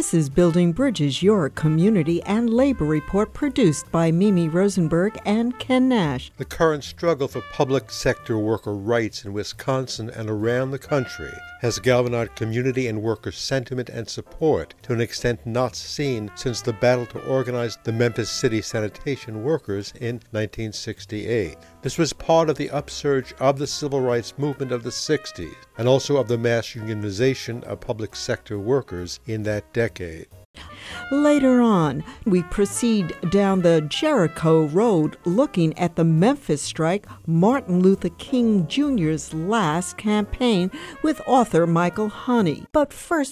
This is Building Bridges, your community and labor report produced by Mimi Rosenberg and Ken Nash. The current struggle for public sector worker rights in Wisconsin and around the country has galvanized community and worker sentiment and support to an extent not seen since the battle to organize the Memphis City sanitation workers in 1968. This was part of the upsurge of the civil rights movement of the 60s and also of the mass unionization of public sector workers in that decade. Later on, we proceed down the Jericho Road looking at the Memphis strike, Martin Luther King Jr.'s last campaign, with author Michael Honey. But first,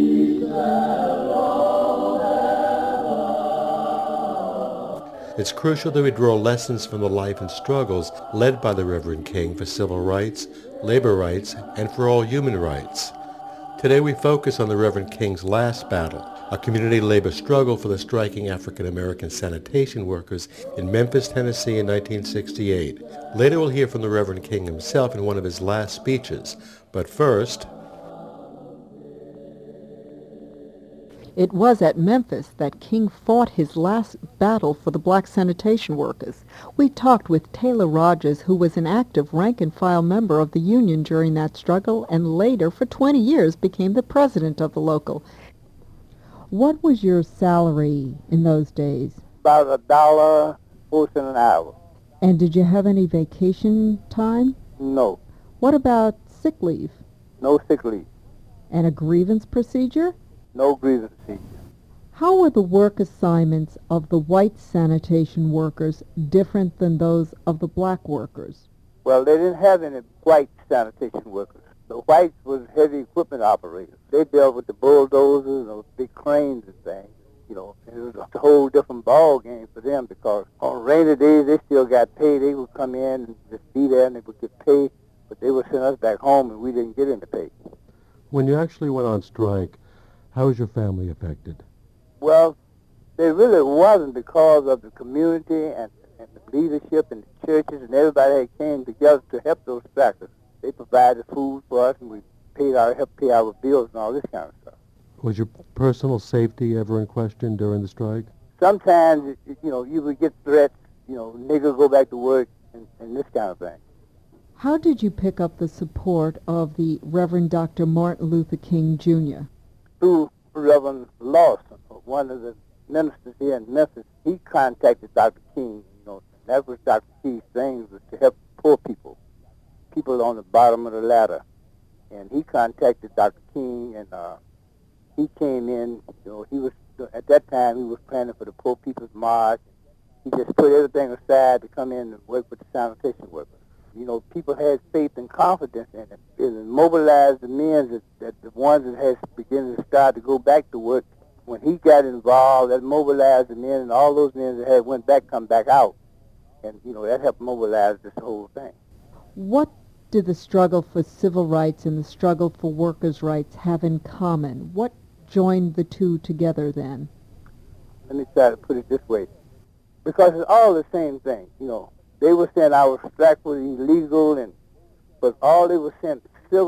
it's crucial that we draw lessons from the life and struggles led by the Reverend King for civil rights, labor rights, and for all human rights. Today we focus on the Reverend King's last battle, a community labor struggle for the striking African-American sanitation workers in Memphis, Tennessee in 1968. Later we'll hear from the Reverend King himself in one of his last speeches. But first, it was at Memphis that King fought his last battle for the black sanitation workers. We talked with Taylor Rogers, who was an active rank-and-file member of the union during that struggle and later, for 20 years, became the president of the local. What was your salary in those days? About $1.40 an hour. And did you have any vacation time? No. What about sick leave? No sick leave. And a grievance procedure? No grievance procedure. How were the work assignments of the white sanitation workers different than those of the black workers? Well, they didn't have any white sanitation workers. The whites was heavy equipment operators. They dealt with the bulldozers and big cranes and things. You know, it was a whole different ball game for them because on rainy days they still got paid. They would come in and just be there and they would get paid, but they would send us back home and we didn't get any pay. when you actually went on strike, how was your family affected? Well, they really wasn't because of the community and the leadership and the churches and everybody that came together to help those strikers. They provided food for us and we helped pay our bills and all this kind of stuff. Was your personal safety ever in question during the strike? Sometimes, you would get threats, nigger, go back to work and this kind of thing. How did you pick up the support of the Reverend Dr. Martin Luther King Jr.? Through Reverend Lawson, one of the ministers here in Memphis. He contacted Dr. King. That was Dr. King's thing, was to help poor people on the bottom of the ladder. And he contacted Dr. King, and he came in. He was at that time he was planning for the Poor People's March. He just put everything aside to come in and work with the sanitation workers. People had faith and confidence in him. It mobilized the men that the ones that had beginning to start to go back to work. When he got involved, that mobilized the men, and all those men that had went back come back out. And, that helped mobilize this whole thing. What did the struggle for civil rights and the struggle for workers' rights have in common? What joined the two together then? Let me try to put it this way. Because it's all the same thing, They were saying our strike was illegal, but all they were saying,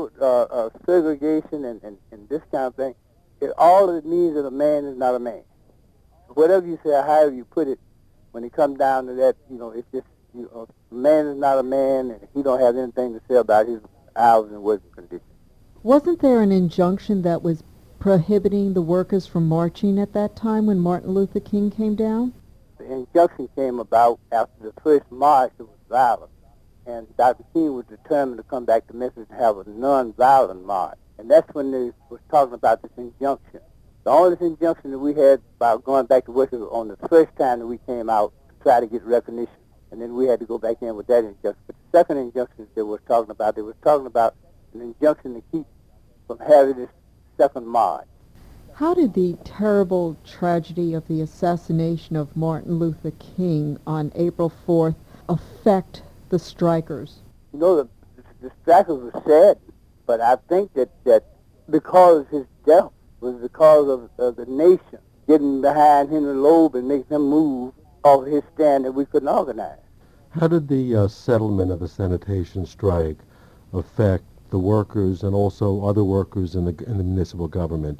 segregation and this kind of thing, all it means is a man is not a man. Whatever you say, however you put it, when it comes down to that, it's just, a man is not a man, and he don't have anything to say about his hours and working conditions. Wasn't there an injunction that was prohibiting the workers from marching at that time when Martin Luther King came down? The injunction came about after the first march. It was violent, and Dr. King was determined to come back to Memphis and have a non-violent march. And that's when they was talking about this injunction. The only injunction that we had about going back to work was on the first time that we came out to try to get recognition, and then we had to go back in with that injunction. But the second injunction they were talking about an injunction to keep from having this second march. How did the terrible tragedy of the assassination of Martin Luther King on April 4th affect the strikers? The strikers were sad, but I think that because his death was because of the nation getting behind Henry Loeb and making him move off his stand that we couldn't organize. How did the settlement of the sanitation strike affect the workers and also other workers in the municipal government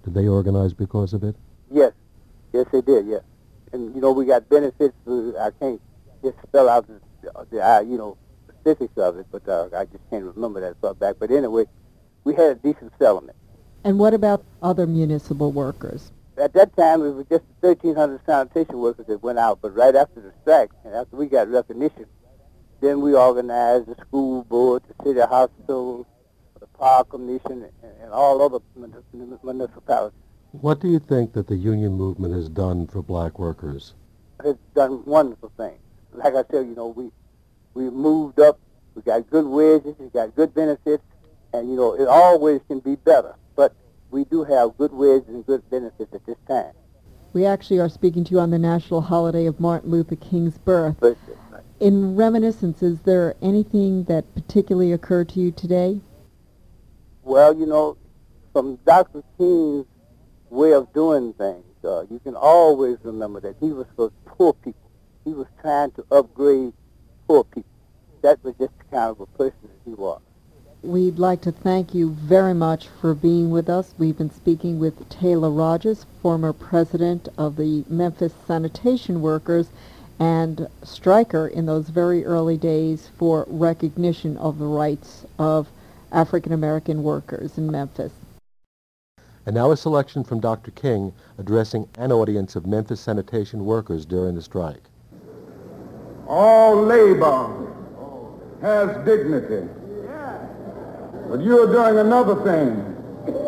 Did they organize because of it? Yes. Yes, they did, yes. And, we got benefits. I can't just spell out the specifics of it, but I just can't remember that far back. But anyway, we had a decent settlement. And what about other municipal workers? At that time, it was just 1,300 sanitation workers that went out. But right after the strike, and after we got recognition, then we organized the school board, the city hospital, the park commission, and all other municipalities. What do you think that the union movement has done for black workers? It's done wonderful things. Like I said, we moved up, we got good wages, we got good benefits, and, it always can be better. But we do have good wages and good benefits at this time. We actually are speaking to you on the national holiday of Martin Luther King's birth. Birthday, right. In reminiscence, is there anything that particularly occurred to you today? Well, from Dr. King's way of doing things, you can always remember that he was for poor people. He was trying to upgrade poor people. That was just the kind of a person that he was. We'd like to thank you very much for being with us. We've been speaking with Taylor Rogers, former president of the Memphis Sanitation Workers and striker in those very early days for recognition of the rights of African American workers in Memphis. And now a selection from Dr. King addressing an audience of Memphis sanitation workers during the strike. All labor has dignity. But you're doing another thing.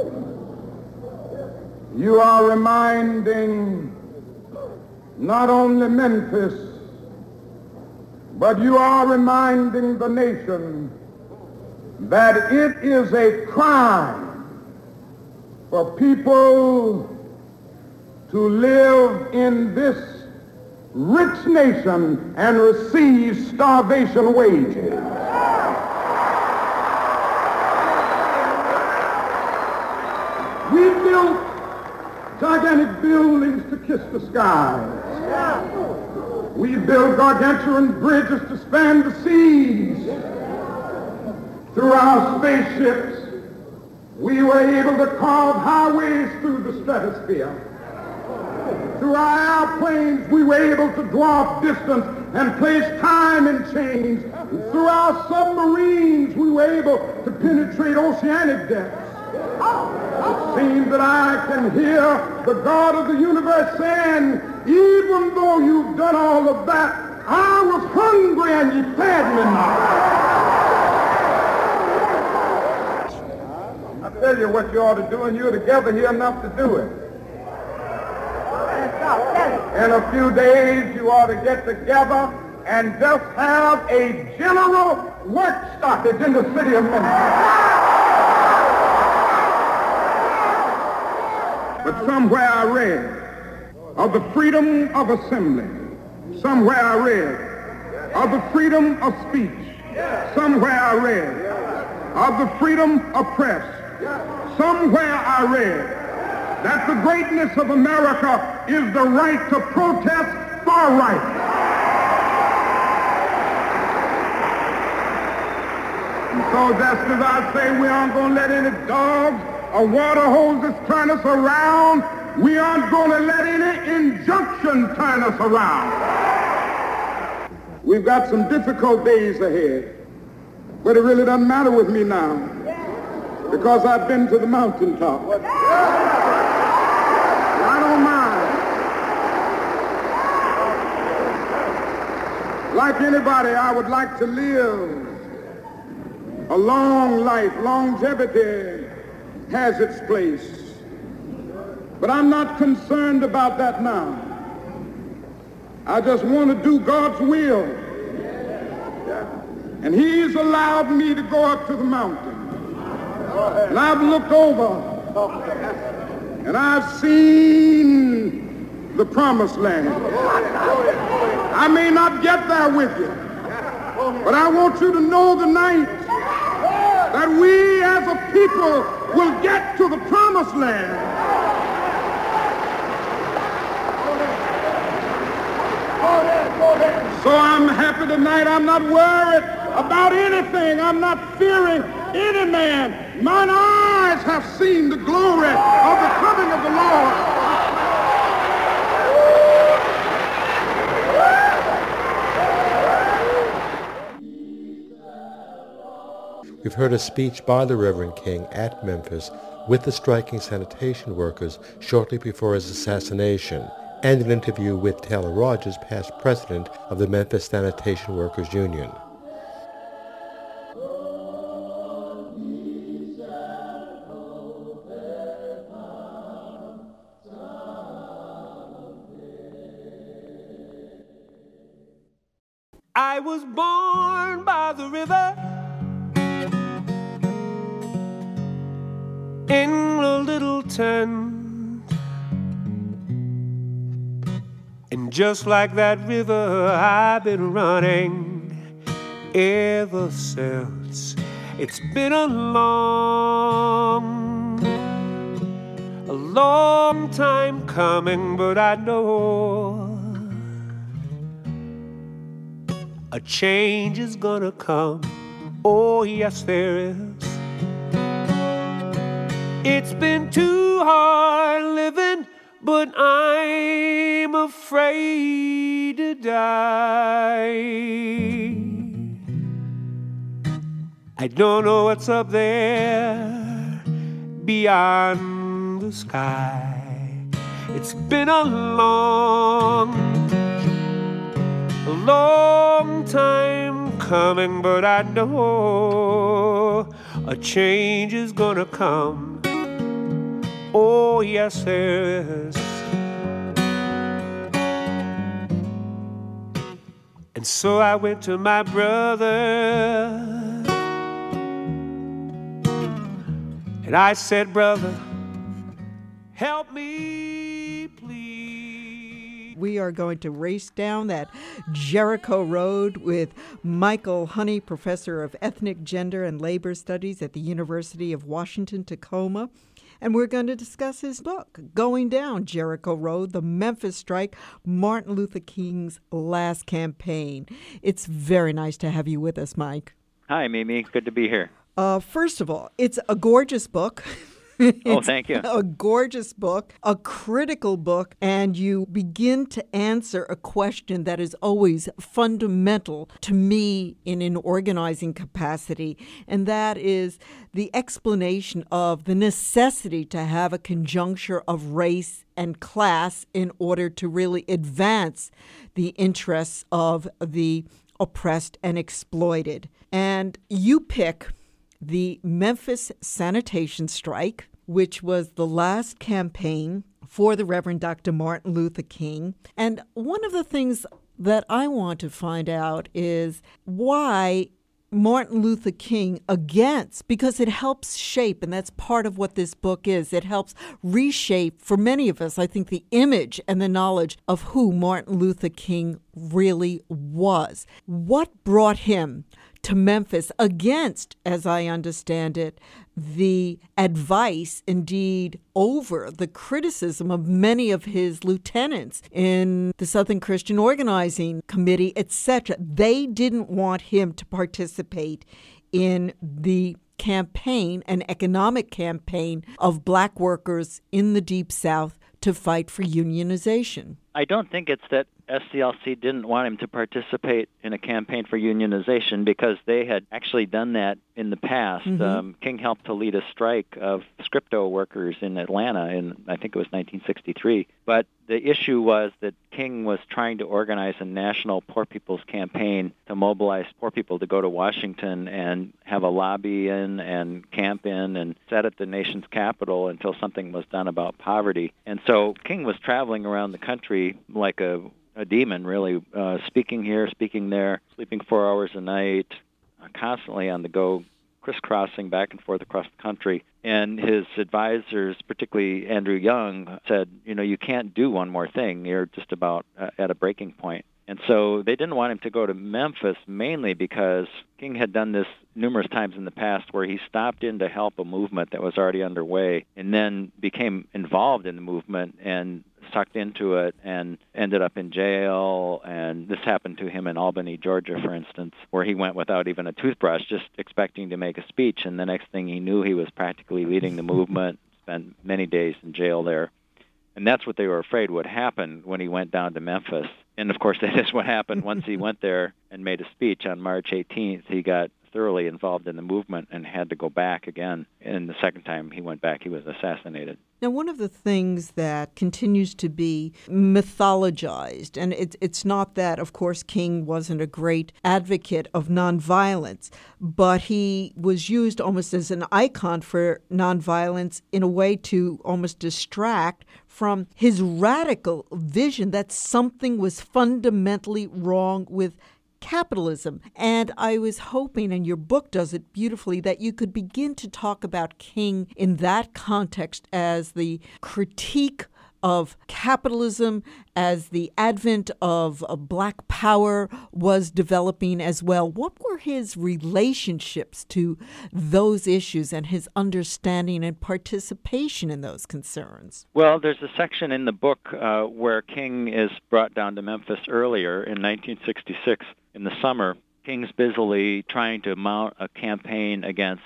You are reminding not only Memphis, but you are reminding the nation that it is a crime for people to live in this rich nation and receive starvation wages. We built gigantic buildings to kiss the skies. We built gargantuan bridges to span the seas. Through our spaceships, we were able to carve highways through the stratosphere. Through our airplanes, we were able to dwarf distance and place time in chains. Through our submarines, we were able to penetrate oceanic depths. It seems that I can hear the God of the universe saying, even though you've done all of that, I was hungry and you fed me not. I tell you what you ought to do, and you're together here enough to do it. In a few days, you ought to get together and just have a general work stoppage in the city of Memphis. But somewhere I read of the freedom of assembly. Somewhere I read of the freedom of speech. Somewhere I read of the freedom of press. Somewhere I read that the greatness of America is the right to protest for right. And so just as I say we aren't going to let any dogs or water hoses turn us around, we aren't going to let any injunction turn us around. We've got some difficult days ahead, but it really doesn't matter with me now because I've been to the mountaintop. I don't mind. Like anybody, I would like to live a long life. Longevity has its place. But I'm not concerned about that now. I just want to do God's will. And he's allowed me to go up to the mountain. And I've looked over and I've seen the promised land. I may not get there with you, but I want you to know tonight that we as a people will get to the promised land. So I'm happy tonight. I'm not worried about anything. I'm not fearing any man. Mine eyes eyes have seen the glory of the coming of the Lord. We've heard a speech by the Reverend King at Memphis with the striking sanitation workers shortly before his assassination, and an interview with Taylor Rogers, past president of the Memphis Sanitation Workers Union. I was born by the river in a little tent, and just like that river I've been running ever since. It's been a long time coming, but I know a change is gonna come. Oh yes, there is. It's been too hard living, but I'm afraid to die. I don't know what's up there beyond the sky. It's been a long time coming, but I know a change is gonna come. Oh, yes, there is. And so I went to my brother and I said, brother, help me, please. We are going to race down that Jericho Road with Michael Honey, professor of ethnic, gender, and labor studies at the University of Washington, Tacoma. And we're going to discuss his book, Going Down Jericho Road, The Memphis Strike, Martin Luther King's Last Campaign. It's very nice to have you with us, Mike. Hi, Mimi. Good to be here. First of all, it's a gorgeous book. Oh, thank you. A gorgeous book, a critical book, and you begin to answer a question that is always fundamental to me in an organizing capacity, and that is the explanation of the necessity to have a conjuncture of race and class in order to really advance the interests of the oppressed and exploited. And you pick the Memphis sanitation strike, which was the last campaign for the Reverend Dr. Martin Luther King. And one of the things that I want to find out is why Martin Luther King against, because it helps shape, and that's part of what this book is. It helps reshape, for many of us, I think, the image and the knowledge of who Martin Luther King really was. What brought him to Memphis against, as I understand it, the advice, indeed over the criticism of many of his lieutenants in the Southern Christian Organizing Committee, etc. They didn't want him to participate in the campaign, an economic campaign of black workers in the Deep South to fight for unionization. I don't think it's that SCLC didn't want him to participate in a campaign for unionization, because they had actually done that in the past. Mm-hmm. King helped to lead a strike of Scripto workers in Atlanta in, I think it was 1963. But the issue was that King was trying to organize a national poor people's campaign to mobilize poor people to go to Washington and have a lobby in and camp in and sit at the nation's capital until something was done about poverty. And so King was traveling around the country like a demon, really, speaking here, speaking there, sleeping 4 hours a night, constantly on the go, crisscrossing back and forth across the country. And his advisors, particularly Andrew Young, said, you can't do one more thing. You're just about at a breaking point. And so they didn't want him to go to Memphis, mainly because King had done this numerous times in the past where he stopped in to help a movement that was already underway and then became involved in the movement and sucked into it and ended up in jail and And this happened to him in Albany, Georgia, for instance, where he went without even a toothbrush, just expecting to make a speech. And the next thing he knew, he was practically leading the movement, spent many days in jail there. And that's what they were afraid would happen when he went down to Memphis. And, of course, that is what happened. Once he went there and made a speech on March 18th, he got thoroughly involved in the movement and had to go back again. And the second time he went back, he was assassinated. Now, one of the things that continues to be mythologized, and it's not that, of course, King wasn't a great advocate of nonviolence, but he was used almost as an icon for nonviolence in a way to almost distract from his radical vision that something was fundamentally wrong with capitalism. And I was hoping, and your book does it beautifully, that you could begin to talk about King in that context as the critique of capitalism, as the advent of Black power was developing as well. What were his relationships to those issues and his understanding and participation in those concerns? Well, there's a section in the book where King is brought down to Memphis earlier in 1966 in the summer. King's busily trying to mount a campaign against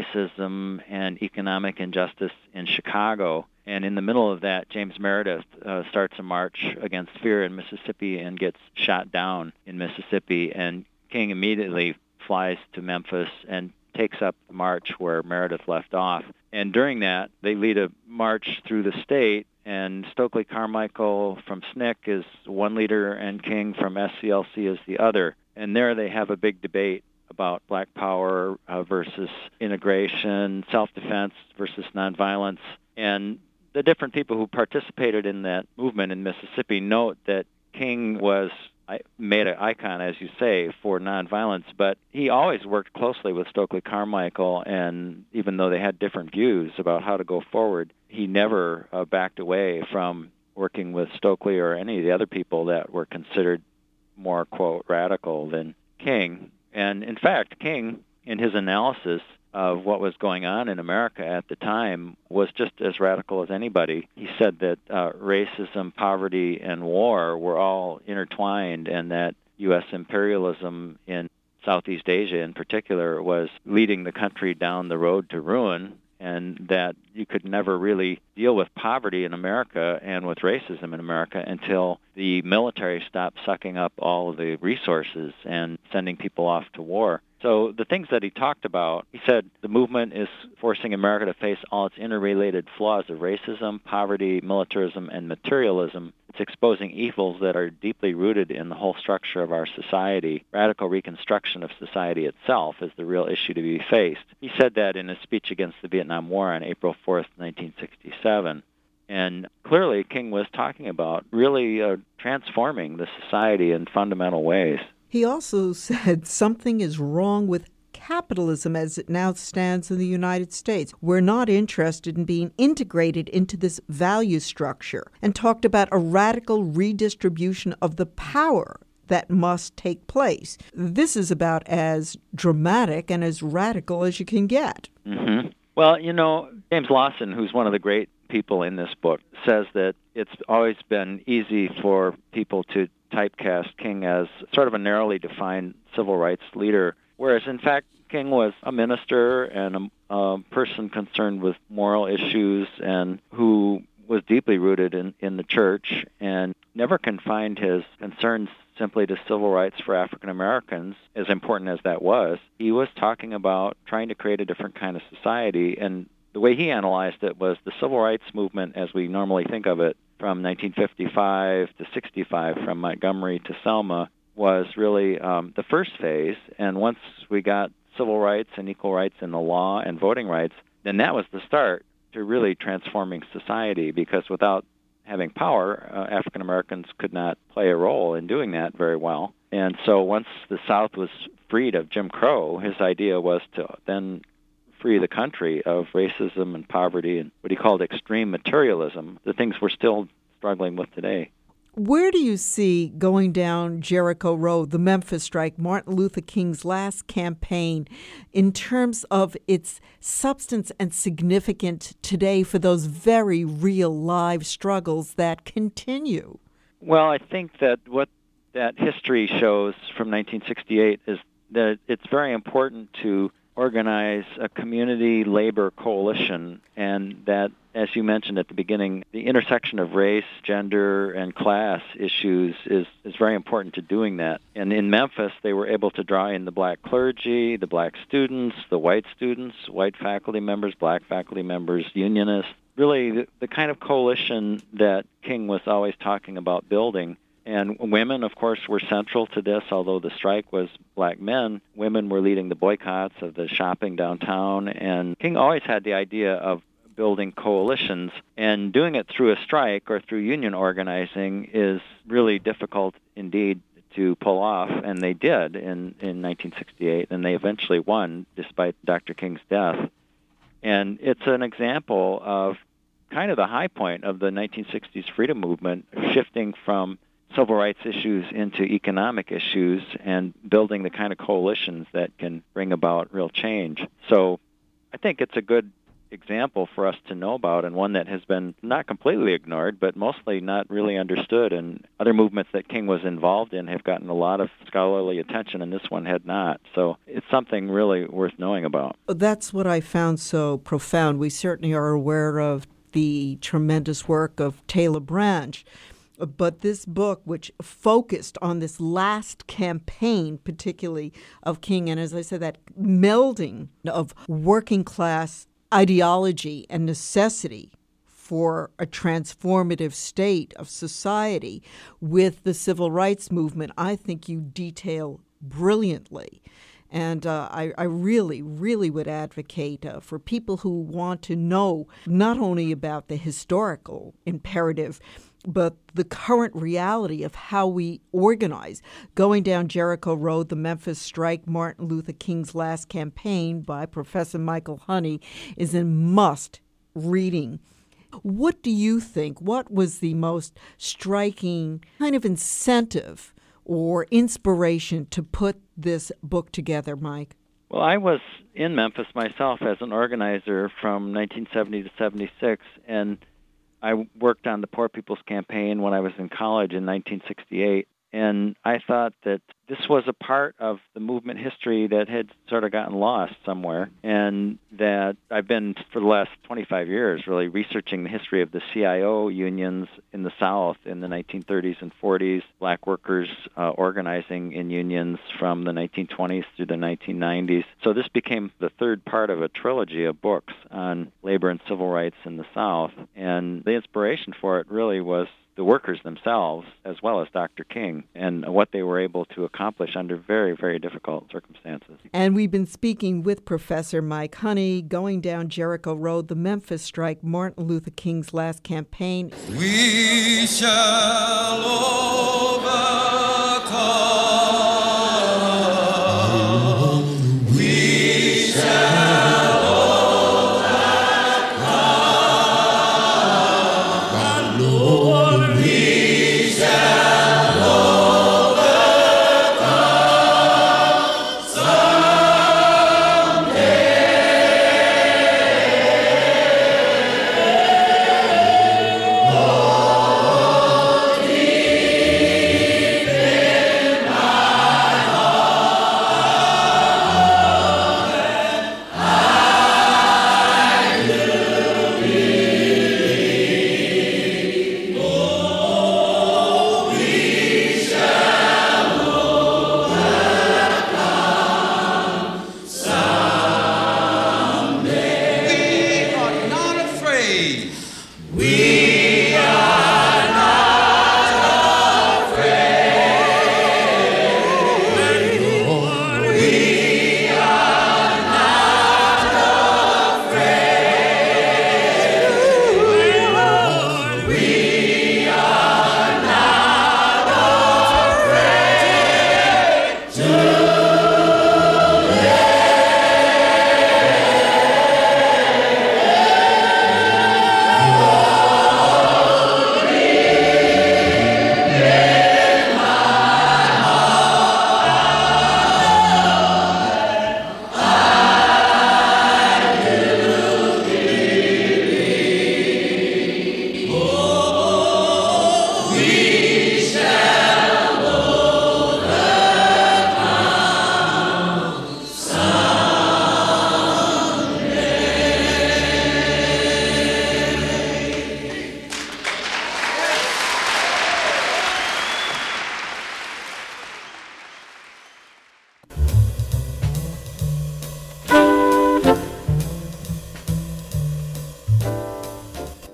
racism and economic injustice in Chicago. And in the middle of that, James Meredith starts a march against fear in Mississippi and gets shot down in Mississippi. And King immediately flies to Memphis and takes up the march where Meredith left off. And during that, they lead a march through the state, and Stokely Carmichael from SNCC is one leader and King from SCLC is the other. And there they have a big debate about Black power versus integration, self-defense versus nonviolence. And the different people who participated in that movement in Mississippi note that King was made an icon, as you say, for nonviolence, but he always worked closely with Stokely Carmichael, and even though they had different views about how to go forward, he never backed away from working with Stokely or any of the other people that were considered more, quote, radical than King. And in fact, King, in his analysis of what was going on in America at the time, was just as radical as anybody. He said that racism, poverty, and war were all intertwined, and that U.S. imperialism in Southeast Asia in particular was leading the country down the road to ruin, and that you could never really deal with poverty in America and with racism in America until the military stopped sucking up all of the resources and sending people off to war. So the things that he talked about, he said the movement is forcing America to face all its interrelated flaws of racism, poverty, militarism, and materialism. It's exposing evils that are deeply rooted in the whole structure of our society. Radical reconstruction of society itself is the real issue to be faced. He said that in his speech against the Vietnam War on April 4th, 1967. And clearly, King was talking about really transforming the society in fundamental ways. He also said something is wrong with capitalism as it now stands in the United States. We're not interested in being integrated into this value structure, and talked about a radical redistribution of the power that must take place. This is about as dramatic and as radical as you can get. Mm-hmm. Well, you know, James Lawson, who's one of the great people in this book, says that it's always been easy for people to typecast King as sort of a narrowly defined civil rights leader, whereas in fact King was a minister and a person concerned with moral issues and who was deeply rooted in the church and never confined his concerns simply to civil rights for African Americans, as important as that was. He was talking about trying to create a different kind of society, and the way he analyzed it was the civil rights movement as we normally think of it from 1955 to 65, from Montgomery to Selma, was really the first phase. And once we got civil rights and equal rights in the law and voting rights, then that was the start to really transforming society, because without having power, African Americans could not play a role in doing that very well. And so once the South was freed of Jim Crow, his idea was to then free the country of racism and poverty and what he called extreme materialism, the things we're still struggling with today. Where do you see, going down Jericho Road, the Memphis strike, Martin Luther King's last campaign, in terms of its substance and significance today for those very real live struggles that continue? Well, I think that what that history shows from 1968 is that it's very important to organize a community labor coalition, and that, as you mentioned at the beginning, the intersection of race, gender, and class issues is very important to doing that. And in Memphis, they were able to draw in the black clergy, the black students, white faculty members, black faculty members, unionists, really the kind of coalition that King was always talking about building. And women, of course, were central to this. Although the strike was black men, women were leading the boycotts of the shopping downtown. And King always had the idea of building coalitions. And doing it through a strike or through union organizing is really difficult indeed to pull off. And they did in 1968. And they eventually won, despite Dr. King's death. And it's an example of kind of the high point of the 1960s freedom movement, shifting from civil rights issues into economic issues and building the kind of coalitions that can bring about real change. So I think it's a good example for us to know about, and one that has been not completely ignored, but mostly not really understood. And other movements that King was involved in have gotten a lot of scholarly attention, and this one had not. So it's something really worth knowing about. That's what I found so profound. We certainly are aware of the tremendous work of Taylor Branch, but this book, which focused on this last campaign, particularly of King, and as I said, that melding of working class ideology and necessity for a transformative state of society with the civil rights movement, I think you detail brilliantly. And I really, really would advocate for people who want to know not only about the historical imperative, but the current reality of how we organize. Going Down Jericho Road, The Memphis Strike, Martin Luther King's Last Campaign by Professor Michael Honey is a must reading. What do you think? What was the most striking kind of incentive or inspiration to put this book together, Mike? Well, I was in Memphis myself as an organizer from 1970 to 76, and I worked on the Poor People's Campaign when I was in college in 1968, and I thought that this was a part of the movement history that had sort of gotten lost somewhere, and that I've been, for the last 25 years, really researching the history of the CIO unions in the South in the 1930s and 40s, black workers organizing in unions from the 1920s through the 1990s. So this became the third part of a trilogy of books on labor and civil rights in the South, and the inspiration for it really was the workers themselves, as well as Dr. King, and what they were able to accomplish under very, very difficult circumstances. And we've been speaking with Professor Mike Honey, Going Down Jericho Road, The Memphis Strike, Martin Luther King's Last Campaign. We shall overcome. We shall.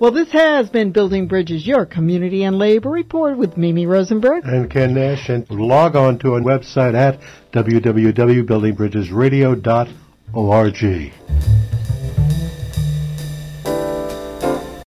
Well, this has been Building Bridges, your community and labor report with Mimi Rosenberg and Ken Nash. And log on to our website at www.buildingbridgesradio.org.